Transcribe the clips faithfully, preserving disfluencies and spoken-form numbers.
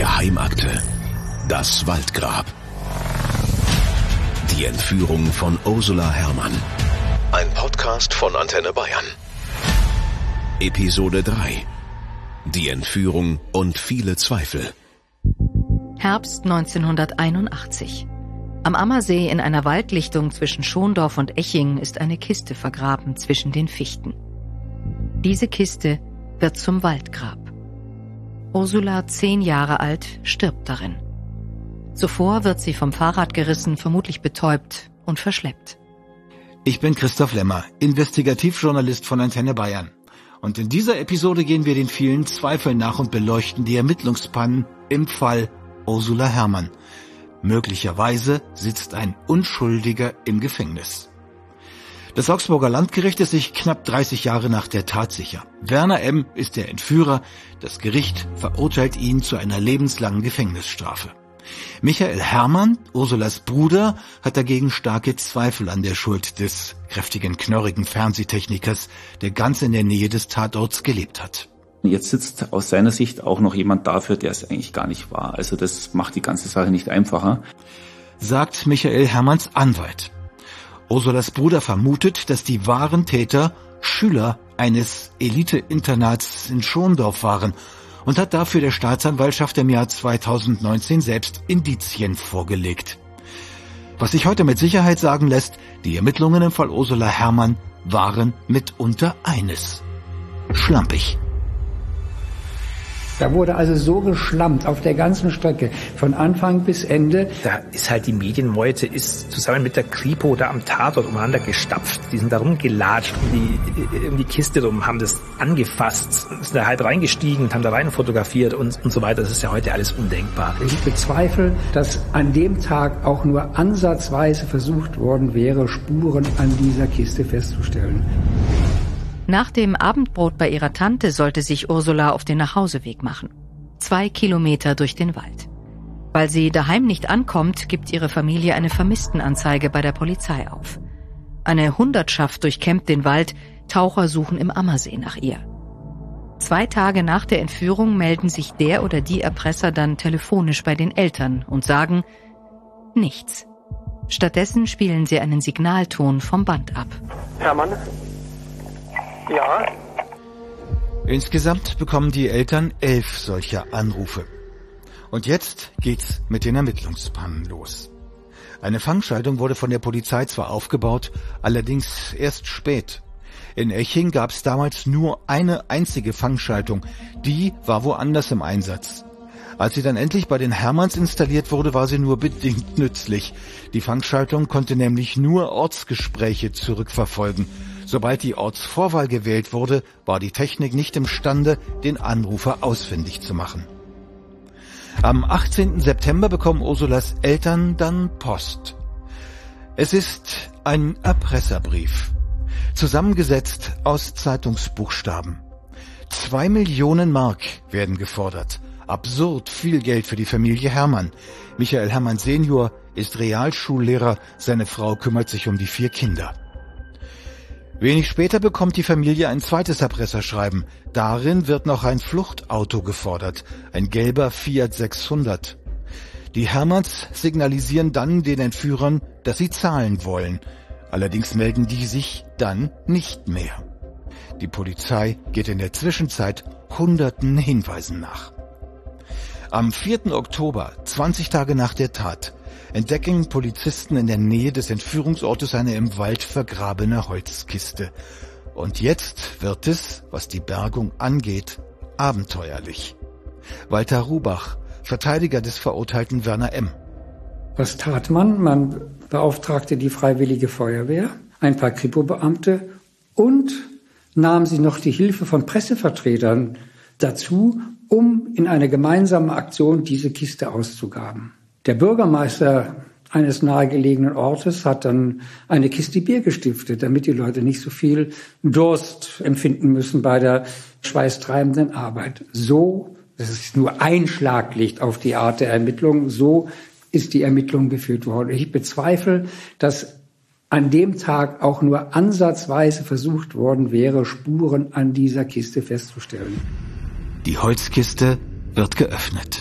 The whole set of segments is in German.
Geheimakte. Das Waldgrab. Die Entführung von Ursula Herrmann. Ein Podcast von Antenne Bayern. Episode drei. Die Entführung und viele Zweifel. Herbst neunzehnhunderteinundachtzig. Am Ammersee in einer Waldlichtung zwischen Schondorf und Eching ist eine Kiste vergraben zwischen den Fichten. Diese Kiste wird zum Waldgrab. Ursula, zehn Jahre alt, stirbt darin. Zuvor wird sie vom Fahrrad gerissen, vermutlich betäubt und verschleppt. Ich bin Christoph Lemmer, Investigativjournalist von Antenne Bayern. Und in dieser Episode gehen wir den vielen Zweifeln nach und beleuchten die Ermittlungspannen im Fall Ursula Herrmann. Möglicherweise sitzt ein Unschuldiger im Gefängnis. Das Augsburger Landgericht ist sich knapp dreißig Jahre nach der Tat sicher. Werner M. ist der Entführer. Das Gericht verurteilt ihn zu einer lebenslangen Gefängnisstrafe. Michael Herrmann, Ursulas Bruder, hat dagegen starke Zweifel an der Schuld des kräftigen, knorrigen Fernsehtechnikers, der ganz in der Nähe des Tatorts gelebt hat. Jetzt sitzt aus seiner Sicht auch noch jemand dafür, der es eigentlich gar nicht war. Also das macht die ganze Sache nicht einfacher, sagt Michael Herrmanns Anwalt. Ursulas Bruder vermutet, dass die wahren Täter Schüler eines Elite-Internats in Schondorf waren und hat dafür der Staatsanwaltschaft im Jahr zweitausendneunzehn selbst Indizien vorgelegt. Was sich heute mit Sicherheit sagen lässt, die Ermittlungen im Fall Ursula Herrmann waren mitunter eines: schlampig. Da wurde also so geschlampt auf der ganzen Strecke, von Anfang bis Ende. Da ist halt die Medienmeute, ist zusammen mit der Kripo da am Tatort umeinander gestapft. Die sind da rumgelatscht um die, um die Kiste rum, haben das angefasst, sind da halt reingestiegen und haben da rein fotografiert und, und so weiter. Das ist ja heute alles undenkbar. Ich bezweifle, dass an dem Tag auch nur ansatzweise versucht worden wäre, Spuren an dieser Kiste festzustellen. Nach dem Abendbrot bei ihrer Tante sollte sich Ursula auf den Nachhauseweg machen. Zwei Kilometer durch den Wald. Weil sie daheim nicht ankommt, gibt ihre Familie eine Vermisstenanzeige bei der Polizei auf. Eine Hundertschaft durchkämmt den Wald, Taucher suchen im Ammersee nach ihr. Zwei Tage nach der Entführung melden sich der oder die Erpresser dann telefonisch bei den Eltern und sagen nichts. Stattdessen spielen sie einen Signalton vom Band ab. Herrmann? Ja. Insgesamt bekommen die Eltern elf solcher Anrufe. Und jetzt geht's mit den Ermittlungspannen los. Eine Fangschaltung wurde von der Polizei zwar aufgebaut, allerdings erst spät. In Eching gab's damals nur eine einzige Fangschaltung. Die war woanders im Einsatz. Als sie dann endlich bei den Herrmanns installiert wurde, war sie nur bedingt nützlich. Die Fangschaltung konnte nämlich nur Ortsgespräche zurückverfolgen. Sobald die Ortsvorwahl gewählt wurde, war die Technik nicht imstande, den Anrufer ausfindig zu machen. Am achtzehnten September bekommen Ursulas Eltern dann Post. Es ist ein Erpresserbrief, zusammengesetzt aus Zeitungsbuchstaben. Zwei Millionen Mark werden gefordert. Absurd viel Geld für die Familie Herrmann. Michael Herrmann Senior ist Realschullehrer, seine Frau kümmert sich um die vier Kinder. Wenig später bekommt die Familie ein zweites Erpresserschreiben. Darin wird noch ein Fluchtauto gefordert, ein gelber Fiat sechshundert. Die Herrmanns signalisieren dann den Entführern, dass sie zahlen wollen. Allerdings melden die sich dann nicht mehr. Die Polizei geht in der Zwischenzeit hunderten Hinweisen nach. Am vierten Oktober, zwanzig Tage nach der Tat, entdecken Polizisten in der Nähe des Entführungsortes eine im Wald vergrabene Holzkiste. Und jetzt wird es, was die Bergung angeht, abenteuerlich. Walter Rubach, Verteidiger des verurteilten Werner M. Was tat man? Man beauftragte die Freiwillige Feuerwehr, ein paar Kripo-Beamte und nahm sie noch die Hilfe von Pressevertretern dazu, um in einer gemeinsamen Aktion diese Kiste auszugraben. Der Bürgermeister eines nahegelegenen Ortes hat dann eine Kiste Bier gestiftet, damit die Leute nicht so viel Durst empfinden müssen bei der schweißtreibenden Arbeit. So, das ist nur ein Schlaglicht auf die Art der Ermittlung, so ist die Ermittlung geführt worden. Ich bezweifle, dass an dem Tag auch nur ansatzweise versucht worden wäre, Spuren an dieser Kiste festzustellen. Die Holzkiste wird geöffnet.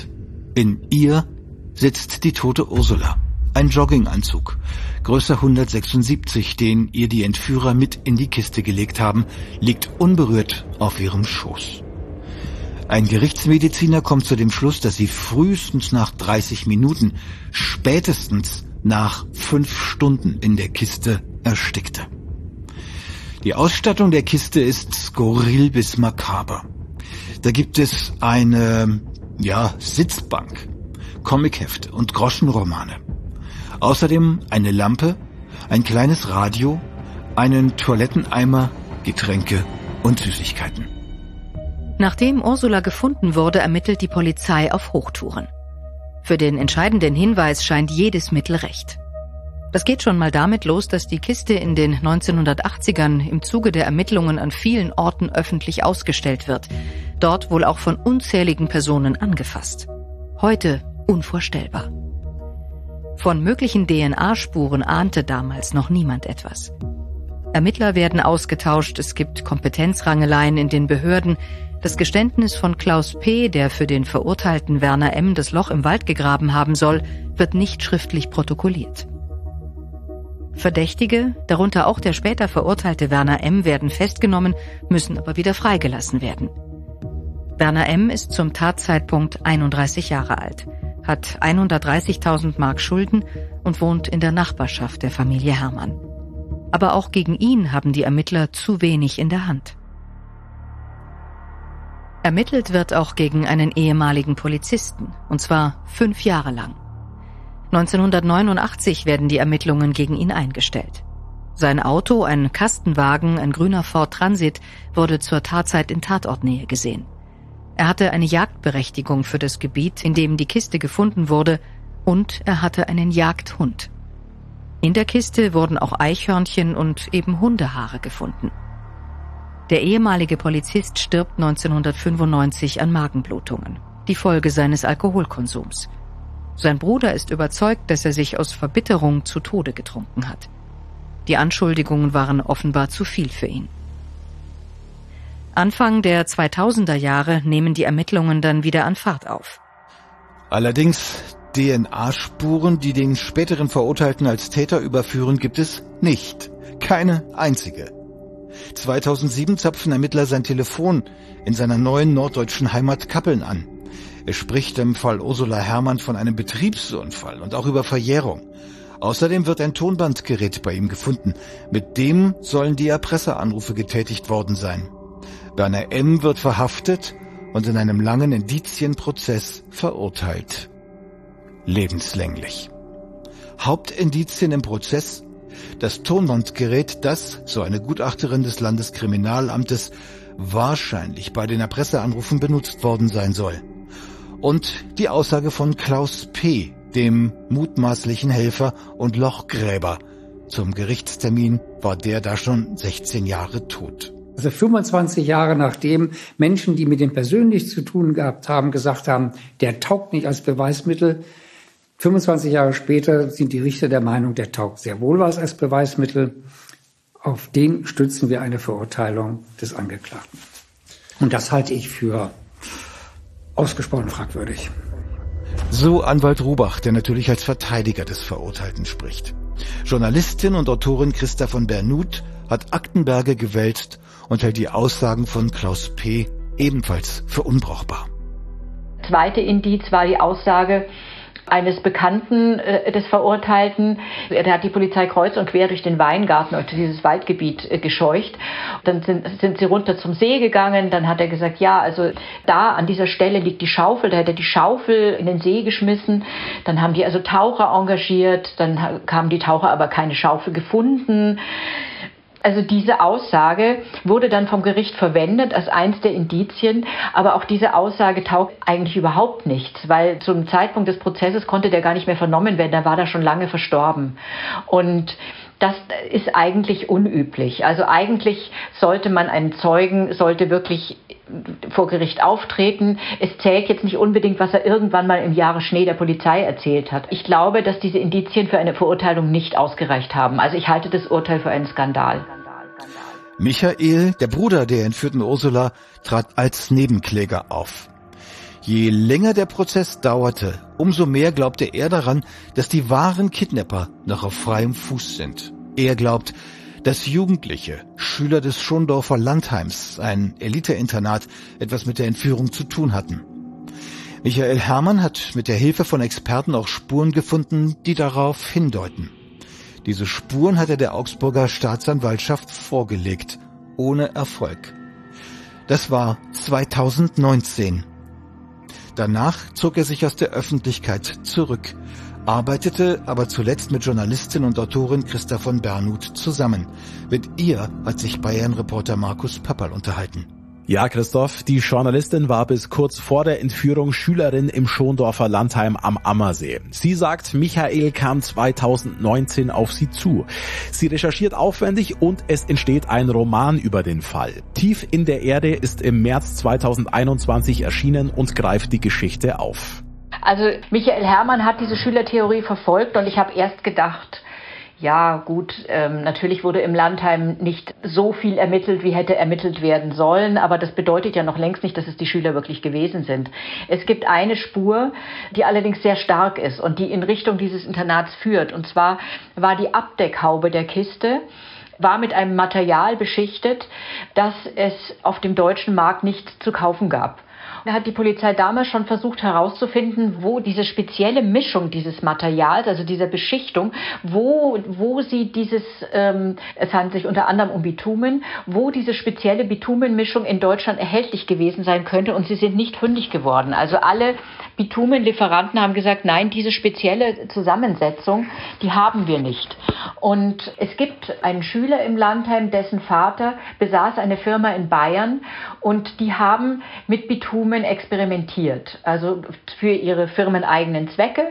In ihr sitzt die tote Ursula. Ein Jogginganzug, Größe hundertsechsundsiebzig, den ihr die Entführer mit in die Kiste gelegt haben, liegt unberührt auf ihrem Schoß. Ein Gerichtsmediziner kommt zu dem Schluss, dass sie frühestens nach dreißig Minuten, spätestens nach fünf Stunden in der Kiste erstickte. Die Ausstattung der Kiste ist skurril bis makaber. Da gibt es eine, ja, Sitzbank, Comichefte und Groschenromane. Außerdem eine Lampe, ein kleines Radio, einen Toiletteneimer, Getränke und Süßigkeiten. Nachdem Ursula gefunden wurde, ermittelt die Polizei auf Hochtouren. Für den entscheidenden Hinweis scheint jedes Mittel recht. Das geht schon mal damit los, dass die Kiste in den neunzehnhundertachtzigern im Zuge der Ermittlungen an vielen Orten öffentlich ausgestellt wird. Dort wohl auch von unzähligen Personen angefasst. Heute unvorstellbar. Von möglichen D N A-Spuren ahnte damals noch niemand etwas. Ermittler werden ausgetauscht, es gibt Kompetenzrangeleien in den Behörden. Das Geständnis von Klaus P., der für den verurteilten Werner M. das Loch im Wald gegraben haben soll, wird nicht schriftlich protokolliert. Verdächtige, darunter auch der später verurteilte Werner M., werden festgenommen, müssen aber wieder freigelassen werden. Werner M. ist zum Tatzeitpunkt einunddreißig Jahre alt, hat hundertdreißigtausend Mark Schulden und wohnt in der Nachbarschaft der Familie Herrmann. Aber auch gegen ihn haben die Ermittler zu wenig in der Hand. Ermittelt wird auch gegen einen ehemaligen Polizisten, und zwar fünf Jahre lang. neunzehnhundertneunundachtzig werden die Ermittlungen gegen ihn eingestellt. Sein Auto, ein Kastenwagen, ein grüner Ford Transit, wurde zur Tatzeit in Tatortnähe gesehen. Er hatte eine Jagdberechtigung für das Gebiet, in dem die Kiste gefunden wurde, und er hatte einen Jagdhund. In der Kiste wurden auch Eichhörnchen und eben Hundehaare gefunden. Der ehemalige Polizist stirbt neunzehnhundertfünfundneunzig an Magenblutungen, die Folge seines Alkoholkonsums. Sein Bruder ist überzeugt, dass er sich aus Verbitterung zu Tode getrunken hat. Die Anschuldigungen waren offenbar zu viel für ihn. Anfang der zweitausender Jahre nehmen die Ermittlungen dann wieder an Fahrt auf. Allerdings D N A-Spuren, die den späteren Verurteilten als Täter überführen, gibt es nicht. Keine einzige. zweitausendsieben zapfen Ermittler sein Telefon in seiner neuen norddeutschen Heimat Kappeln an. Er spricht im Fall Ursula Herrmann von einem Betriebsunfall und auch über Verjährung. Außerdem wird ein Tonbandgerät bei ihm gefunden. Mit dem sollen die Erpresseranrufe getätigt worden sein. Werner M. wird verhaftet und in einem langen Indizienprozess verurteilt. Lebenslänglich. Hauptindizien im Prozess: das Tonbandgerät, das, so eine Gutachterin des Landeskriminalamtes, wahrscheinlich bei den Erpresseanrufen benutzt worden sein soll. Und die Aussage von Klaus P., dem mutmaßlichen Helfer und Lochgräber. Zum Gerichtstermin war der da schon sechzehn Jahre tot. Also fünfundzwanzig Jahre nachdem Menschen, die mit dem persönlich zu tun gehabt haben, gesagt haben, der taugt nicht als Beweismittel. fünfundzwanzig Jahre später sind die Richter der Meinung, der taugt sehr wohl was als Beweismittel. Auf den stützen wir eine Verurteilung des Angeklagten. Und das halte ich für ausgesprochen fragwürdig. So Anwalt Rubach, der natürlich als Verteidiger des Verurteilten spricht. Journalistin und Autorin Christa von Bernhut hat Aktenberge gewälzt und hält die Aussagen von Klaus P. ebenfalls für unbrauchbar. Zweite Indiz war die Aussage eines Bekannten äh, des Verurteilten. Der hat die Polizei kreuz und quer durch den Weingarten, durch dieses Waldgebiet äh, gescheucht. Dann sind, sind sie runter zum See gegangen. Dann hat er gesagt, ja, also da an dieser Stelle liegt die Schaufel. Da hat er die Schaufel in den See geschmissen. Dann haben die also Taucher engagiert. Dann haben die Taucher aber keine Schaufel gefunden. Also diese Aussage wurde dann vom Gericht verwendet als eins der Indizien, aber auch diese Aussage taugt eigentlich überhaupt nichts, weil zum Zeitpunkt des Prozesses konnte der gar nicht mehr vernommen werden, da war er schon lange verstorben. Und das ist eigentlich unüblich. Also eigentlich sollte man einen Zeugen, sollte wirklich vor Gericht auftreten. Es zählt jetzt nicht unbedingt, was er irgendwann mal im Jahre Schnee der Polizei erzählt hat. Ich glaube, dass diese Indizien für eine Verurteilung nicht ausgereicht haben. Also ich halte das Urteil für einen Skandal. Michael, der Bruder der entführten Ursula, trat als Nebenkläger auf. Je länger der Prozess dauerte, umso mehr glaubte er daran, dass die wahren Kidnapper noch auf freiem Fuß sind. Er glaubt, dass Jugendliche, Schüler des Schondorfer Landheims, ein Eliteinternat, etwas mit der Entführung zu tun hatten. Michael Herrmann hat mit der Hilfe von Experten auch Spuren gefunden, die darauf hindeuten. Diese Spuren hat er der Augsburger Staatsanwaltschaft vorgelegt, ohne Erfolg. Das war zweitausendneunzehn. Danach zog er sich aus der Öffentlichkeit zurück, arbeitete aber zuletzt mit Journalistin und Autorin Christa von Bernhut zusammen. Mit ihr hat sich Bayern-Reporter Markus Pöpperl unterhalten. Ja, Christoph, die Journalistin war bis kurz vor der Entführung Schülerin im Schondorfer Landheim am Ammersee. Sie sagt, Michael kam zweitausendneunzehn auf sie zu. Sie recherchiert aufwendig und es entsteht ein Roman über den Fall. Tief in der Erde ist im März zweitausendeinundzwanzig erschienen und greift die Geschichte auf. Also Michael Herrmann hat diese Schülertheorie verfolgt und ich habe erst gedacht, ja gut, ähm, natürlich wurde im Landheim nicht so viel ermittelt, wie hätte ermittelt werden sollen, aber das bedeutet ja noch längst nicht, dass es die Schüler wirklich gewesen sind. Es gibt eine Spur, die allerdings sehr stark ist und die in Richtung dieses Internats führt. Und zwar war die Abdeckhaube der Kiste, war mit einem Material beschichtet, das es auf dem deutschen Markt nicht zu kaufen gab. Da hat die Polizei damals schon versucht herauszufinden, wo diese spezielle Mischung dieses Materials, also dieser Beschichtung, wo, wo sie dieses, ähm, es handelt sich unter anderem um Bitumen, wo diese spezielle Bitumenmischung in Deutschland erhältlich gewesen sein könnte, und sie sind nicht fündig geworden. Also alle Bitumenlieferanten haben gesagt, nein, diese spezielle Zusammensetzung, die haben wir nicht. Und es gibt einen Schüler im Landheim, dessen Vater besaß eine Firma in Bayern, und die haben mit Bitumen experimentiert, also für ihre firmeneigenen Zwecke.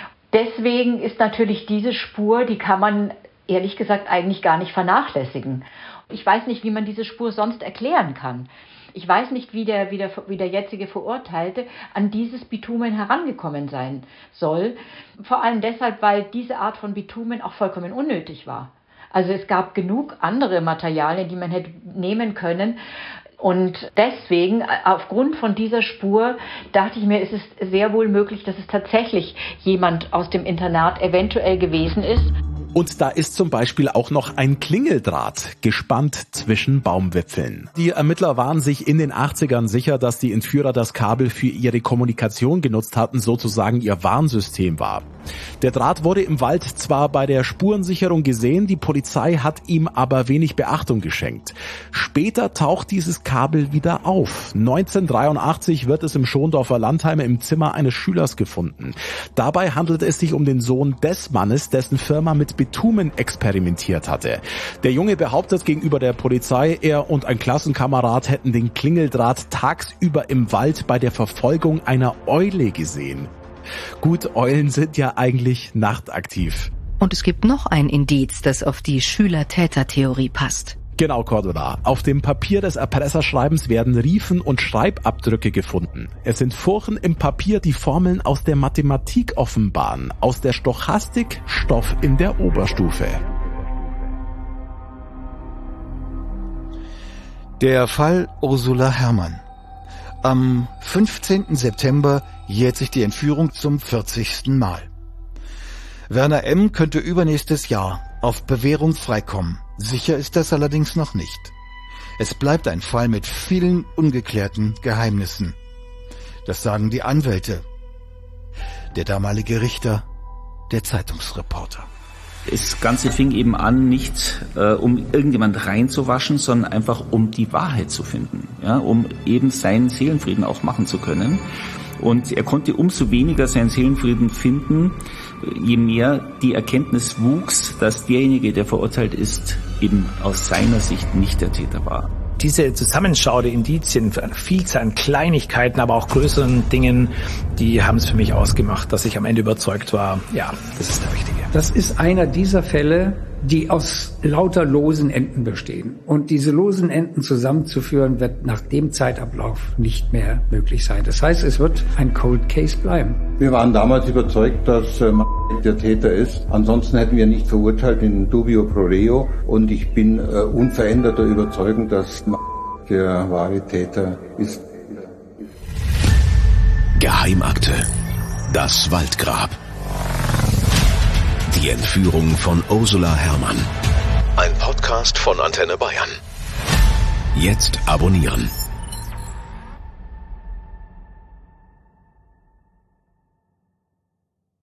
Deswegen ist natürlich diese Spur, die kann man ehrlich gesagt eigentlich gar nicht vernachlässigen. Ich weiß nicht, wie man diese Spur sonst erklären kann. Ich weiß nicht, wie der, wie der, wie der jetzige Verurteilte an dieses Bitumen herangekommen sein soll. Vor allem deshalb, weil diese Art von Bitumen auch vollkommen unnötig war. Also es gab genug andere Materialien, die man hätte nehmen können. Und deswegen, aufgrund von dieser Spur, dachte ich mir, ist es sehr wohl möglich, dass es tatsächlich jemand aus dem Internat eventuell gewesen ist. Und da ist zum Beispiel auch noch ein Klingeldraht gespannt zwischen Baumwipfeln. Die Ermittler waren sich in den achtzigern sicher, dass die Entführer das Kabel für ihre Kommunikation genutzt hatten, sozusagen ihr Warnsystem war. Der Draht wurde im Wald zwar bei der Spurensicherung gesehen, die Polizei hat ihm aber wenig Beachtung geschenkt. Später taucht dieses Kabel wieder auf. neunzehnhundertdreiundachtzig wird es im Schondorfer Landheim im Zimmer eines Schülers gefunden. Dabei handelt es sich um den Sohn des Mannes, dessen Firma mit Bitumen experimentiert hatte. Der Junge behauptet gegenüber der Polizei, er und ein Klassenkamerad hätten den Klingeldraht tagsüber im Wald bei der Verfolgung einer Eule gesehen. Gut, Eulen sind ja eigentlich nachtaktiv. Und es gibt noch ein Indiz, das auf die Schüler-Täter-Theorie passt. Genau, Cordula. Auf dem Papier des Erpresserschreibens werden Riefen und Schreibabdrücke gefunden. Es sind Furchen im Papier, die Formeln aus der Mathematik offenbaren, aus der Stochastik Stoff in der Oberstufe. Der Fall Ursula Herrmann. Am fünfzehnten September jährt sich die Entführung zum vierzigsten Mal. Werner M. könnte übernächstes Jahr auf Bewährung freikommen. Sicher ist das allerdings noch nicht. Es bleibt ein Fall mit vielen ungeklärten Geheimnissen. Das sagen die Anwälte, der damalige Richter, der Zeitungsreporter. Das Ganze fing eben an, nicht äh, um irgendjemand reinzuwaschen, sondern einfach um die Wahrheit zu finden, ja, um eben seinen Seelenfrieden auch machen zu können. Und er konnte umso weniger seinen Seelenfrieden finden, je mehr die Erkenntnis wuchs, dass derjenige, der verurteilt ist, eben aus seiner Sicht nicht der Täter war. Diese Zusammenschau der Indizien, eine Vielzahl an Kleinigkeiten, aber auch größeren Dingen, die haben es für mich ausgemacht, dass ich am Ende überzeugt war, ja, das ist der Richtige. Das ist einer dieser Fälle, die aus lauter losen Enden bestehen. Und diese losen Enden zusammenzuführen, wird nach dem Zeitablauf nicht mehr möglich sein. Das heißt, es wird ein Cold Case bleiben. Wir waren damals überzeugt, dass äh, der Täter ist. Ansonsten hätten wir nicht verurteilt in dubio pro reo. Und ich bin äh, unveränderter Überzeugung, dass der wahre Täter ist. Geheimakte. Das Waldgrab. Die Entführung von Ursula Herrmann. Ein Podcast von Antenne Bayern. Jetzt abonnieren.